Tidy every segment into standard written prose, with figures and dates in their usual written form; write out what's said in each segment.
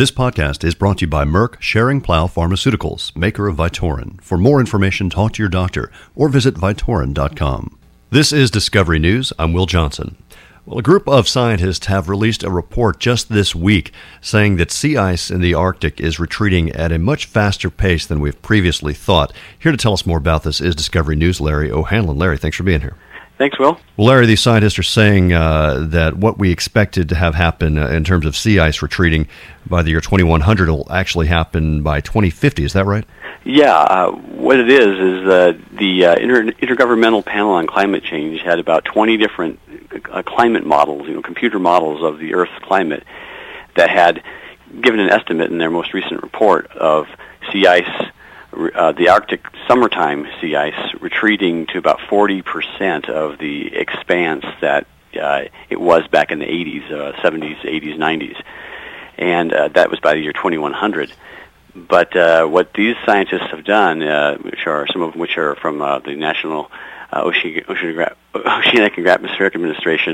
This podcast is brought to you by Merck Schering-Plough Pharmaceuticals, maker of Vytorin. For more information, talk to your doctor or visit Vytorin.com. This is Discovery News. I'm Will Johnson. Well, a group of scientists have released a report just this week saying that sea ice in the Arctic is retreating at a much faster pace than we've previously thought. Here to tell us more about this is Discovery News' Larry O'Hanlon. Larry, thanks for being here. Thanks, Will. Well, Larry, these scientists are saying that what we expected to have happen in terms of sea ice retreating by the year 2100 will actually happen by 2050. Is that right? Yeah. What it is the Intergovernmental Panel on Climate Change had about 20 different climate models, computer models of the Earth's climate that had given an estimate in their most recent report of sea ice, the Arctic summertime sea ice retreating to about 40% of the expanse that it was back in the 80s, 70s, 80s, 90s. And that was by the year 2100. But what these scientists have done, some of which are from the National Oceanic and Atmospheric Administration,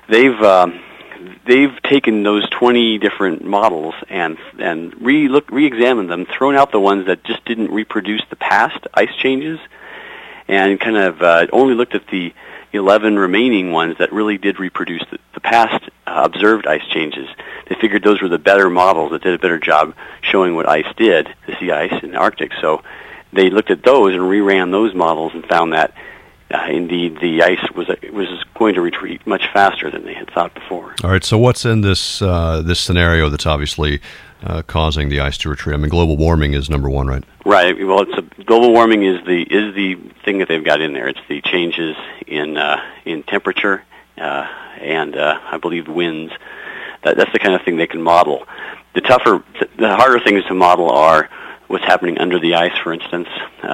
they've taken those 20 different models and re-examined them, thrown out the ones that just didn't reproduce the past ice changes, and kind of only looked at the 11 remaining ones that really did reproduce the past observed ice changes. They figured those were the better models that did a better job showing what ice did, the sea ice in the Arctic. So they looked at those and reran those models and found that indeed the ice was going to retreat much faster than they had thought before. All right, so what's in this this scenario that's obviously causing the ice to retreat? I mean, global warming is number one, right? Right. Well, global warming is the thing that they've got in there. It's the changes in temperature and I believe winds. That's the kind of thing they can model. The harder things to model are what's happening under the ice, for instance,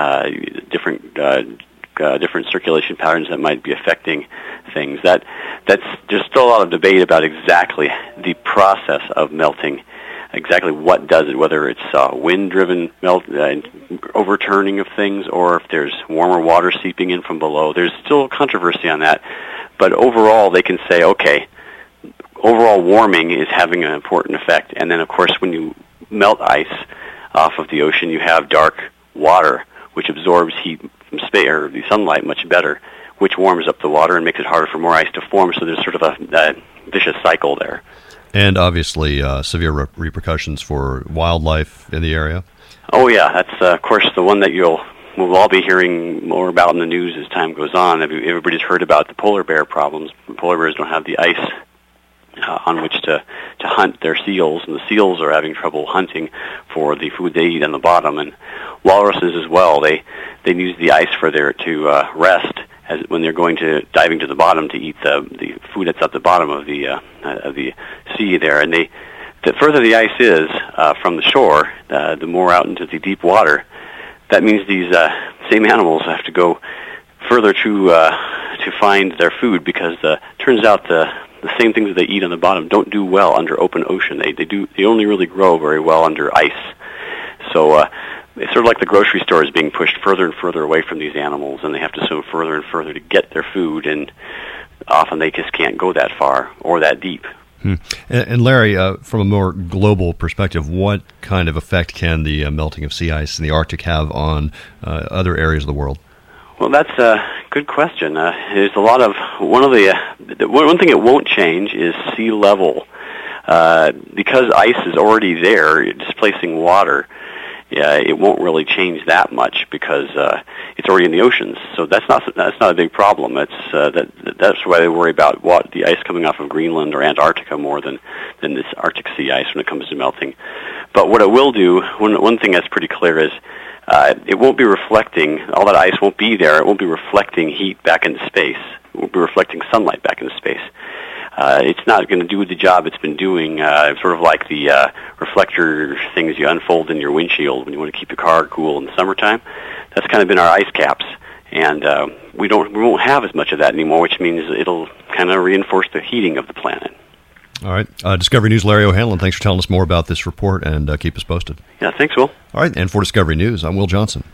different circulation patterns that might be affecting things. There's still a lot of debate about exactly the process of melting, exactly what does it, whether it's wind-driven overturning of things or if there's warmer water seeping in from below. There's still controversy on that, but overall they can say, okay, overall warming is having an important effect. And then, of course, when you melt ice off of the ocean, you have dark water, which absorbs heat from space or the sunlight much better, which warms up the water and makes it harder for more ice to form. So there's sort of a vicious cycle there. And obviously severe repercussions for wildlife in the area. Oh yeah, that's of course the one that we'll all be hearing more about in the news as time goes on. Everybody's heard about the polar bear problems. Polar bears don't have the ice on which to hunt their seals, and the seals are having trouble hunting for the food they eat on the bottom. And walruses as well. They use the ice to rest when they're diving to the bottom to eat the food that's at the bottom of the sea there. And the further the ice is from the shore, the more out into the deep water. That means these same animals have to go further to find their food because turns out the same things that they eat on the bottom don't do well under open ocean. They only really grow very well under ice. So it's sort of like the grocery store is being pushed further and further away from these animals, and they have to swim further and further to get their food, and often they just can't go that far or that deep. And Larry, from a more global perspective, what kind of effect can the melting of sea ice in the Arctic have on other areas of the world? Well, that's a good question. There's a lot of one thing it won't change is sea level, because ice is already there displacing water. It won't really change that much because it's already in the oceans. So that's not a big problem. That's why they worry about the ice coming off of Greenland or Antarctica more than this Arctic sea ice when it comes to melting. But what it will do, one thing that's pretty clear is it won't be reflecting, all that ice won't be there, it won't be reflecting heat back into space. It won't be reflecting sunlight back into space. It's not going to do the job it's been doing, sort of like the reflector things you unfold in your windshield when you want to keep your car cool in the summertime. That's kind of been our ice caps. And we won't have as much of that anymore, which means it'll kind of reinforce the heating of the planet. All right. Discovery News' Larry O'Hanlon, thanks for telling us more about this report, and keep us posted. Yeah, thanks, Will. All right, and for Discovery News, I'm Will Johnson.